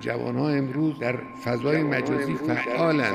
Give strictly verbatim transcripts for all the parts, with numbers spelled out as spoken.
جوان‌ها امروز در فضای مجازی فعالند.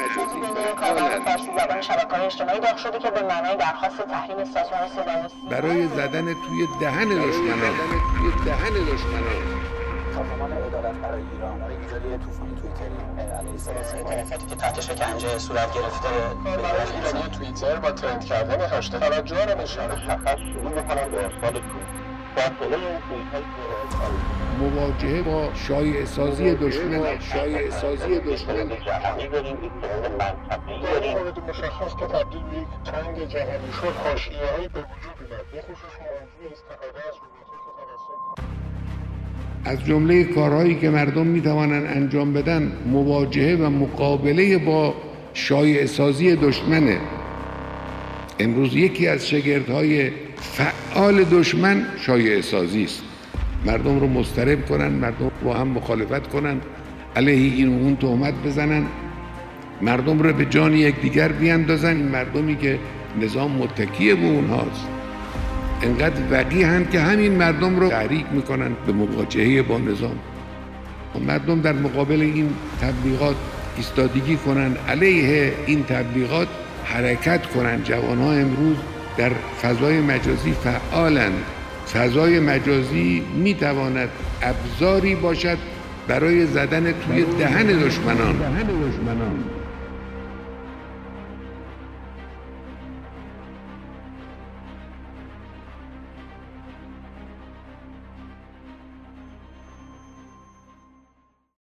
زبان شبکه‌های اجتماعی داغ شده که به معنای درخواست تحریم سازمان صداوسیما برای زدن توی دهن دشمنان توی دهن دشمنان سازمان عدالت برای ایران برای ایجاد طوفان توییتری علیه سیاسی خلافاتی که تحت شکنجه صورت گرفته برای توییتر با ترند کردن هشتگ توجه رو نشانه شخص شروع می‌کنن به ارسال توییت. فاصله این توییت‌های مواجهه با شایعه سازی دشمن شایعه سازی دشمن جهانی داریم، یک سیستم منطقه‌ای داریم. مورد مشخص که تبدیل به یک جنگ جهانی شد، حاشیه‌هایی به وجود اومد. بخصوص موضوع استفاده از روبوت‌ها که توسط از جمله کارهایی که مردم می‌توانند انجام بدن مواجهه و مقابله با شایعه سازی دشمنه. امروز یکی از شگردهای فعال دشمن شایعه سازی است. مردم رو مضطرب کنن، مردم رو هم مخالفت کنن، علیه این و اون تهمت بزنن، مردم رو به جان یکدیگر بیاندازن. این مردمی که نظام متکی به اونهاست انقدر وقیحند که همین مردم رو تحریک میکنن به مواجهه با نظام. مردم در مقابل این تبلیغات ایستادگی کنن، علیه این تبلیغات حرکت کنن. جوانها امروز در فضای مجازی فعالند. فضای مجازی میتواند ابزاری باشد برای زدن توی دهن دشمنان.